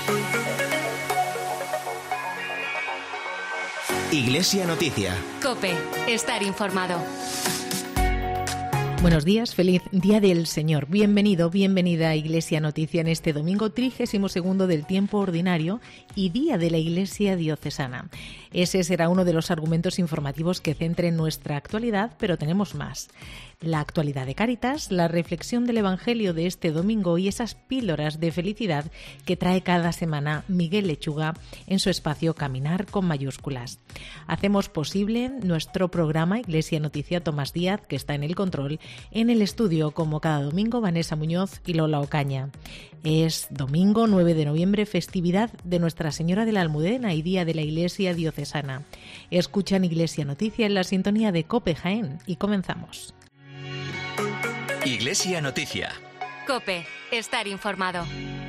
Iglesia Noticia. COPE. Estar informado. Buenos días, feliz Día del Señor. Bienvenido, bienvenida a Iglesia Noticia en este domingo 32º del tiempo ordinario y Día de la Iglesia Diocesana. Ese será uno de los argumentos informativos que centren nuestra actualidad, pero tenemos más. La actualidad de Cáritas, la reflexión del Evangelio de este domingo y esas píldoras de felicidad que trae cada semana Miguel Lechuga en su espacio Caminar con mayúsculas. Hacemos posible nuestro programa Iglesia Noticia Tomás Díaz, que está en el control, en el estudio, como cada domingo, Vanessa Muñoz y Lola Ocaña. Es domingo 9 de noviembre, festividad de Nuestra Señora de la Almudena y Día de la Iglesia Diocesana. Escuchan Iglesia Noticia en la sintonía de COPE Jaén y comenzamos. Iglesia Noticia. COPE. Estar informado.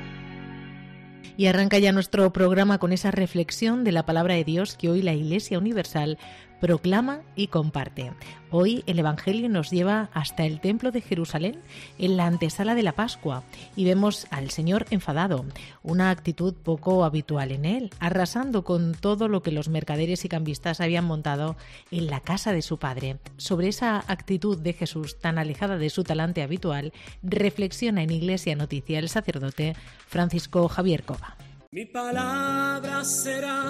Y arranca ya nuestro programa con esa reflexión de la palabra de Dios que hoy la Iglesia Universal proclama y comparte. Hoy el Evangelio nos lleva hasta el Templo de Jerusalén en la antesala de la Pascua y vemos al Señor enfadado, una actitud poco habitual en él, arrasando con todo lo que los mercaderes y cambistas habían montado en la casa de su padre. Sobre esa actitud de Jesús tan alejada de su talante habitual, reflexiona en Iglesia Noticia el sacerdote Francisco Javier Cova. Mi palabra será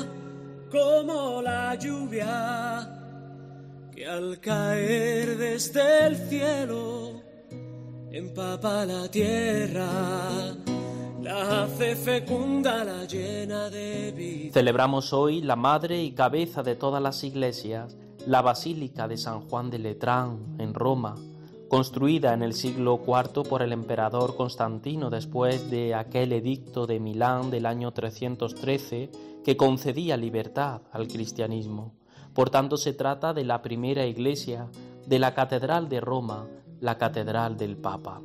como la lluvia que al caer desde el cielo empapa la tierra, la hace fecunda, la llena de vida. Celebramos hoy la madre y cabeza de todas las iglesias, la Basílica de San Juan de Letrán en Roma, construida en el siglo IV por el emperador Constantino después de aquel edicto de Milán del año 313 que concedía libertad al cristianismo. Por tanto, se trata de la primera iglesia de la Catedral de Roma, la Catedral del Papa.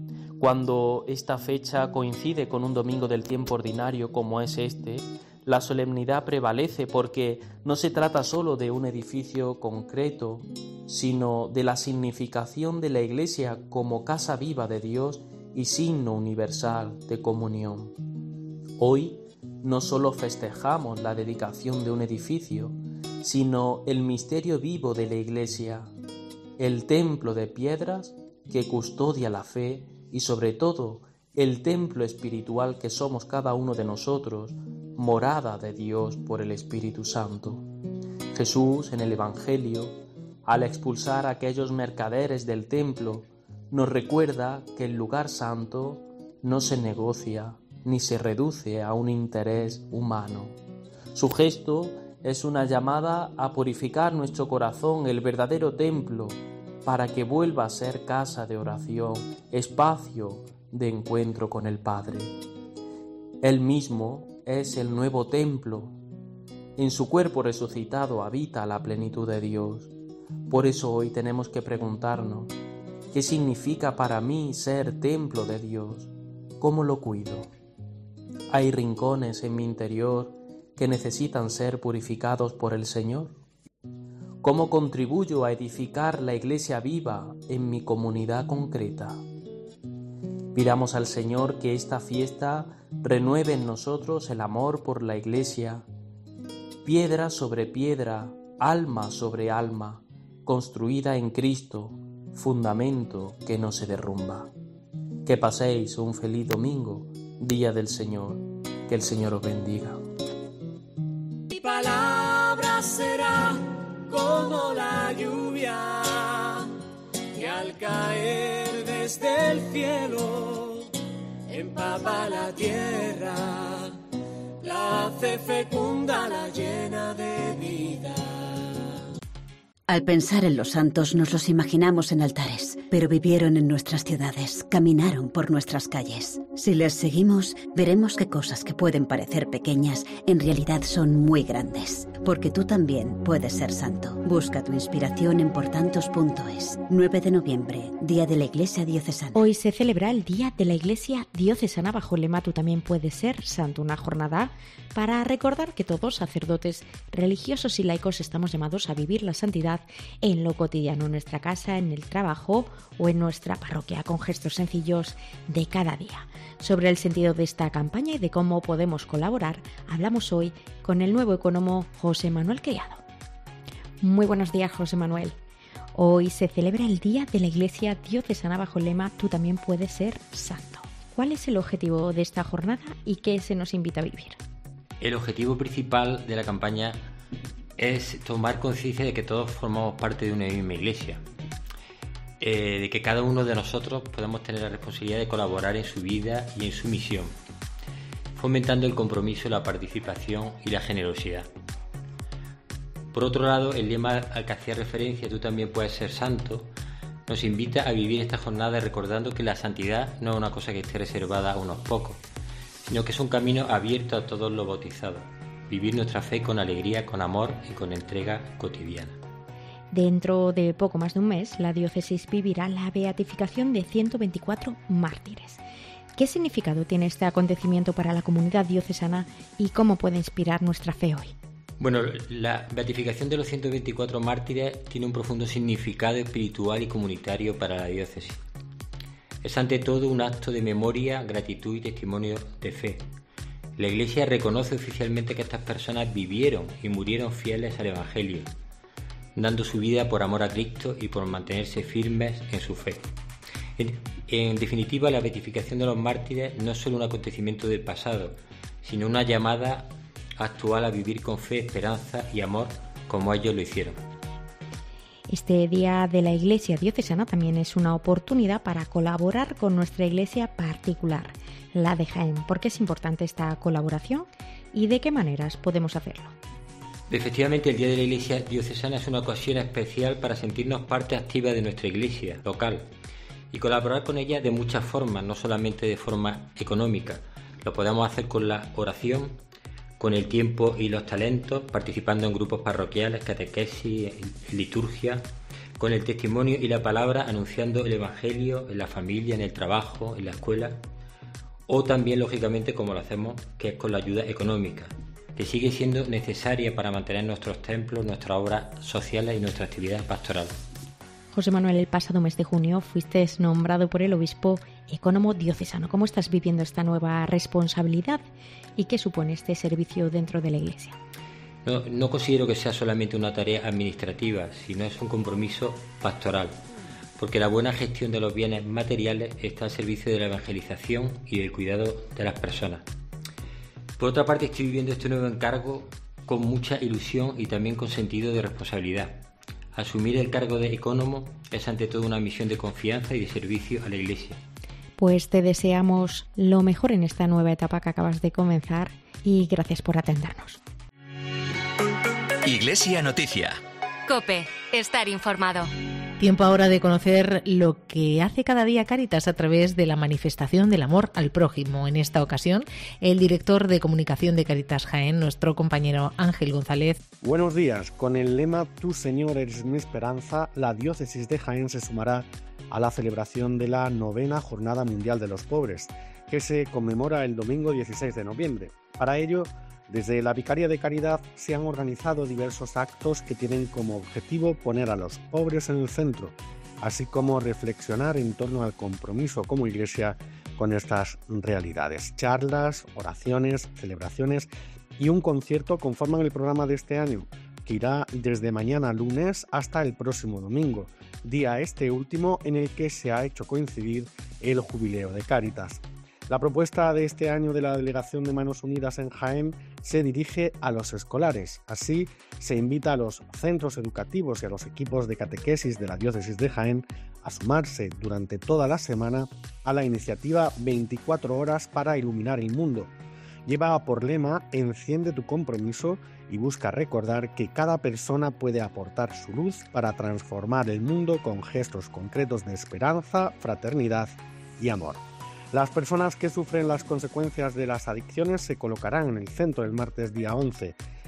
Cuando esta fecha coincide con un domingo del tiempo ordinario como es este, la solemnidad prevalece porque no se trata solo de un edificio concreto, sino de la significación de la Iglesia como casa viva de Dios y signo universal de comunión. Hoy no solo festejamos la dedicación de un edificio, sino el misterio vivo de la Iglesia, el templo de piedras que custodia la fe y sobre todo el templo espiritual que somos cada uno de nosotros, morada de Dios por el Espíritu Santo. Jesús, en el Evangelio, al expulsar a aquellos mercaderes del templo, nos recuerda que el lugar santo no se negocia ni se reduce a un interés humano. Su gesto es una llamada a purificar nuestro corazón, el verdadero templo, para que vuelva a ser casa de oración, espacio de encuentro con el Padre. Él mismo es el nuevo templo. En su cuerpo resucitado habita la plenitud de Dios. Por eso hoy tenemos que preguntarnos, ¿qué significa para mí ser templo de Dios? ¿Cómo lo cuido? ¿Hay rincones en mi interior que necesitan ser purificados por el Señor? ¿Cómo contribuyo a edificar la iglesia viva en mi comunidad concreta? Pidamos al Señor que esta fiesta renueve en nosotros el amor por la Iglesia, piedra sobre piedra, alma sobre alma, construida en Cristo, fundamento que no se derrumba. Que paséis un feliz domingo, Día del Señor, que el Señor os bendiga. Mi palabra será como la lluvia que al caer desde el cielo empapa la tierra, la hace fecunda, la llena de vida. Al pensar en los santos nos los imaginamos en altares, pero vivieron en nuestras ciudades, caminaron por nuestras calles. Si les seguimos, veremos que cosas que pueden parecer pequeñas en realidad son muy grandes. porque tú también puedes ser santo. Busca tu inspiración en portantos.es. 9 de noviembre, Día de la Iglesia Diocesana. Hoy se celebra el Día de la Iglesia Diocesana bajo el lema Tú también puedes ser santo, una jornada para recordar que todos, sacerdotes, religiosos y laicos, estamos llamados a vivir la santidad en lo cotidiano, en nuestra casa, en el trabajo o en nuestra parroquia, con gestos sencillos de cada día. Sobre el sentido de esta campaña y de cómo podemos colaborar, hablamos hoy con el nuevo ecónomo José Manuel Criado. Muy buenos días, José Manuel. Hoy se celebra el Día de la Iglesia Diocesana bajo el lema Tú también puedes ser santo. ¿Cuál es el objetivo de esta jornada y qué se nos invita a vivir? El objetivo principal de la campaña es tomar conciencia de que todos formamos parte de una misma iglesia, de que cada uno de nosotros podemos tener la responsabilidad de colaborar en su vida y en su misión, fomentando el compromiso, la participación y la generosidad. Por otro lado, el lema al que hacía referencia, Tú también puedes ser santo, nos invita a vivir esta jornada recordando que la santidad no es una cosa que esté reservada a unos pocos, sino que es un camino abierto a todos los bautizados. Vivir nuestra fe con alegría, con amor y con entrega cotidiana. Dentro de poco más de un mes, la diócesis vivirá la beatificación de 124 mártires. ¿Qué significado tiene este acontecimiento para la comunidad diocesana y cómo puede inspirar nuestra fe hoy? Bueno, la beatificación de los 124 mártires tiene un profundo significado espiritual y comunitario para la diócesis. Es ante todo un acto de memoria, gratitud y testimonio de fe. La Iglesia reconoce oficialmente que estas personas vivieron y murieron fieles al Evangelio, dando su vida por amor a Cristo y por mantenerse firmes en su fe. En definitiva, la beatificación de los mártires no es solo un acontecimiento del pasado, sino una llamada actual a vivir con fe, esperanza y amor como ellos lo hicieron. Este Día de la Iglesia Diocesana también es una oportunidad para colaborar con nuestra iglesia particular, la de Jaén. ¿Por qué es importante esta colaboración y de qué maneras podemos hacerlo? Efectivamente, el Día de la Iglesia Diocesana es una ocasión especial para sentirnos parte activa de nuestra iglesia local y colaborar con ella de muchas formas, no solamente de forma económica. Lo podemos hacer con la oración, con el tiempo y los talentos, participando en grupos parroquiales, catequesis, liturgia, con el testimonio y la palabra, anunciando el Evangelio en la familia, en el trabajo, en la escuela, o también, lógicamente, como lo hacemos, que es con la ayuda económica, que sigue siendo necesaria para mantener nuestros templos, nuestras obras sociales y nuestra actividad pastoral. José Manuel, el pasado mes de junio fuiste nombrado por el obispo ecónomo diocesano. ¿Cómo estás viviendo esta nueva responsabilidad y qué supone este servicio dentro de la Iglesia? No considero que sea solamente una tarea administrativa, sino es un compromiso pastoral, porque la buena gestión de los bienes materiales está al servicio de la evangelización y del cuidado de las personas. Por otra parte, estoy viviendo este nuevo encargo con mucha ilusión y también con sentido de responsabilidad. Asumir el cargo de ecónomo es ante todo una misión de confianza y de servicio a la Iglesia. Pues te deseamos lo mejor en esta nueva etapa que acabas de comenzar y gracias por atendernos. Iglesia Noticia. COPE. Estar informado. Tiempo ahora de conocer lo que hace cada día Cáritas a través de la manifestación del amor al prójimo. En esta ocasión, el director de comunicación de Cáritas Jaén, nuestro compañero Ángel González. Buenos días. Con el lema Tú, Señor, eres mi esperanza, la diócesis de Jaén se sumará a la celebración de la 9ª Jornada Mundial de los Pobres, que se conmemora el domingo 16 de noviembre. Para ello, desde la Vicaría de Caridad se han organizado diversos actos que tienen como objetivo poner a los pobres en el centro, así como reflexionar en torno al compromiso como Iglesia con estas realidades. Charlas, oraciones, celebraciones y un concierto conforman el programa de este año, que irá desde mañana lunes hasta el próximo domingo, día este último en el que se ha hecho coincidir el jubileo de Cáritas. La propuesta de este año de la Delegación de Manos Unidas en Jaén se dirige a los escolares. Así, se invita a los centros educativos y a los equipos de catequesis de la diócesis de Jaén a sumarse durante toda la semana a la iniciativa 24 horas para iluminar el mundo. Lleva por lema Enciende tu compromiso y busca recordar que cada persona puede aportar su luz para transformar el mundo con gestos concretos de esperanza, fraternidad y amor. Las personas que sufren las consecuencias de las adicciones se colocarán en el centro el martes día 11.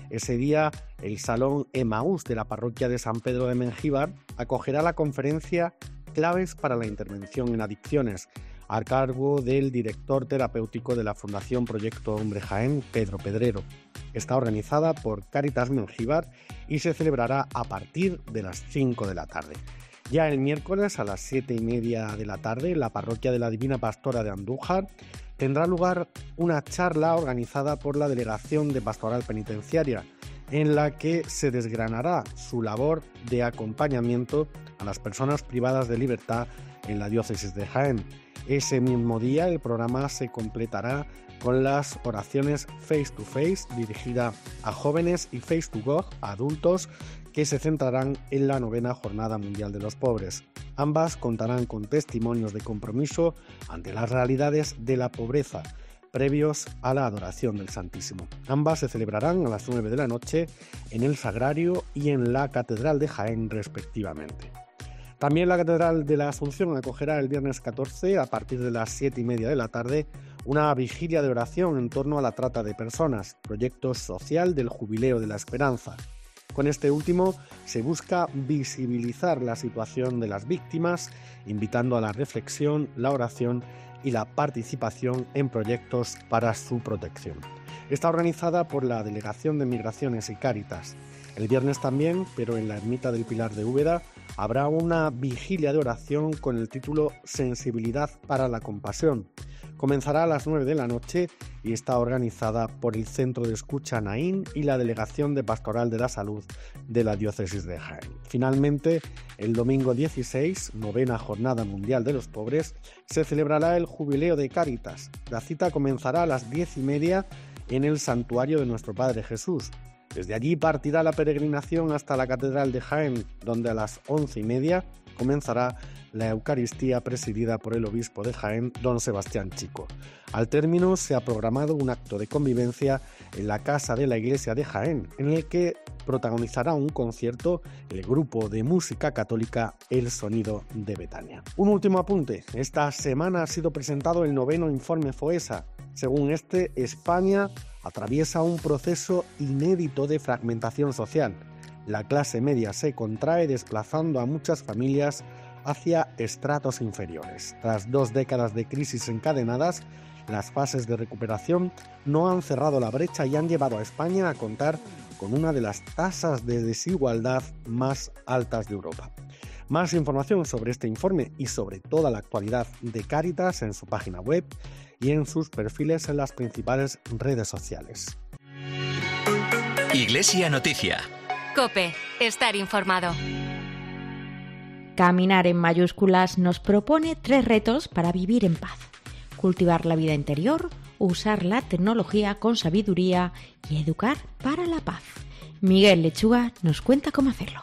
Ese día, el Salón Emaús de la parroquia de San Pedro de Mengíbar acogerá la conferencia Claves para la intervención en adicciones, a cargo del director terapéutico de la Fundación Proyecto Hombre Jaén, Pedro Pedrero. Está organizada por Cáritas Mengíbar y se celebrará a partir de las 5 de la tarde. Ya el miércoles a las 7:30 de la tarde, en la parroquia de la Divina Pastora de Andújar, tendrá lugar una charla organizada por la Delegación de Pastoral Penitenciaria, en la que se desgranará su labor de acompañamiento a las personas privadas de libertad en la diócesis de Jaén. Ese mismo día el programa se completará con las oraciones Face to Face dirigida a jóvenes y Face to God a adultos, que se centrarán en la 9ª Jornada Mundial de los Pobres. Ambas contarán con testimonios de compromiso ante las realidades de la pobreza previos a la adoración del Santísimo. Ambas se celebrarán a las 9 de la noche en el Sagrario y en la Catedral de Jaén, respectivamente. También la Catedral de la Asunción acogerá el viernes 14, a partir de las 7:30 de la tarde, una vigilia de oración en torno a la trata de personas, proyecto social del Jubileo de la Esperanza. Con este último se busca visibilizar la situación de las víctimas, invitando a la reflexión, la oración y la participación en proyectos para su protección. Está organizada por la Delegación de Migraciones y Cáritas. El viernes también, pero en la Ermita del Pilar de Úbeda, habrá una vigilia de oración con el título Sensibilidad para la Compasión. Comenzará a las 9 de la noche y está organizada por el Centro de Escucha Naín y la Delegación de Pastoral de la Salud de la Diócesis de Jaén. Finalmente, el domingo 16, 9ª Jornada Mundial de los Pobres, se celebrará el Jubileo de Cáritas. La cita comenzará a las 10:30 en el Santuario de Nuestro Padre Jesús. Desde allí partirá la peregrinación hasta la Catedral de Jaén, donde a las 11:30 comenzará la Eucaristía presidida por el obispo de Jaén, don Sebastián Chico. Al término se ha programado un acto de convivencia en la casa de la iglesia de Jaén, en el que protagonizará un concierto el grupo de música católica El Sonido de Betania. Un último apunte: esta semana ha sido presentado el 9º informe FOESA. Según este, España atraviesa un proceso inédito de fragmentación social. La clase media se contrae, desplazando a muchas familias hacia estratos inferiores. Tras 2 décadas de crisis encadenadas, las fases de recuperación no han cerrado la brecha y han llevado a España a contar con una de las tasas de desigualdad más altas de Europa. Más información sobre este informe y sobre toda la actualidad de Cáritas en su página web y en sus perfiles en las principales redes sociales. Iglesia Noticia. COPE. Estar informado. Caminar en mayúsculas nos propone 3 retos para vivir en paz: cultivar la vida interior, usar la tecnología con sabiduría y educar para la paz. Miguel Lechuga nos cuenta cómo hacerlo.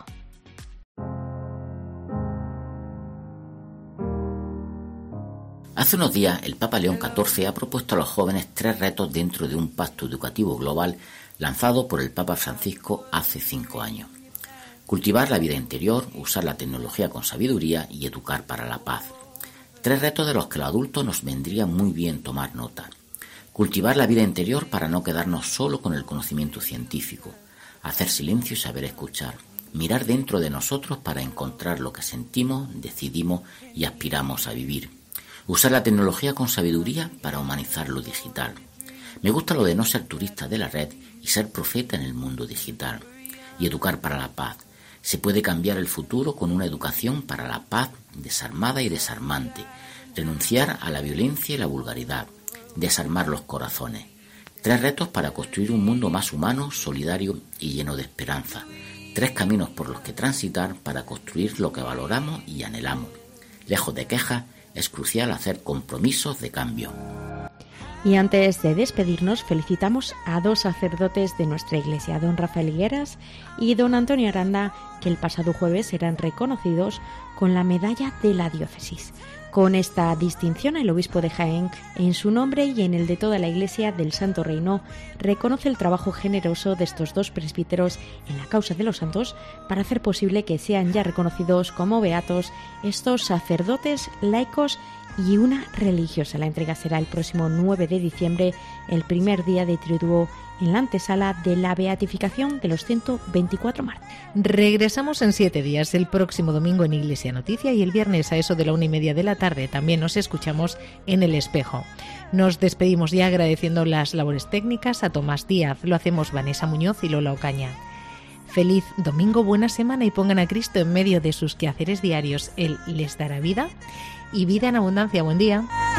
Hace unos días, el Papa León XIV ha propuesto a los jóvenes 3 retos dentro de un pacto educativo global lanzado por el Papa Francisco hace 5 años. Cultivar la vida interior, usar la tecnología con sabiduría y educar para la paz. 3 retos de los que los adultos nos vendría muy bien tomar nota. Cultivar la vida interior para no quedarnos solo con el conocimiento científico. Hacer silencio y saber escuchar. Mirar dentro de nosotros para encontrar lo que sentimos, decidimos y aspiramos a vivir. Usar la tecnología con sabiduría para humanizar lo digital. Me gusta lo de no ser turista de la red y ser profeta en el mundo digital. Y educar para la paz. Se puede cambiar el futuro con una educación para la paz desarmada y desarmante. Renunciar a la violencia y la vulgaridad. Desarmar los corazones. 3 retos para construir un mundo más humano, solidario y lleno de esperanza. 3 caminos por los que transitar para construir lo que valoramos y anhelamos. Lejos de quejas, es crucial hacer compromisos de cambio. Y antes de despedirnos, felicitamos a 2 sacerdotes de nuestra iglesia, don Rafael Higueras y don Antonio Aranda, que el pasado jueves serán reconocidos con la medalla de la diócesis. Con esta distinción, el obispo de Jaén, en su nombre y en el de toda la Iglesia del Santo Reino, reconoce el trabajo generoso de estos 2 presbíteros en la causa de los santos para hacer posible que sean ya reconocidos como beatos estos sacerdotes, laicos y una religiosa. La entrega será el próximo 9 de diciembre, el primer día de Triduo, en la antesala de la beatificación de los 124 mártires. Regresamos en 7 días, el próximo domingo en Iglesia Noticia y el viernes a eso de la 1:30 de la tarde. También nos escuchamos en El Espejo. Nos despedimos ya agradeciendo las labores técnicas a Tomás Díaz. Lo hacemos Vanessa Muñoz y Lola Ocaña. Feliz domingo, buena semana y pongan a Cristo en medio de sus quehaceres diarios. Él les dará vida y vida en abundancia. Buen día.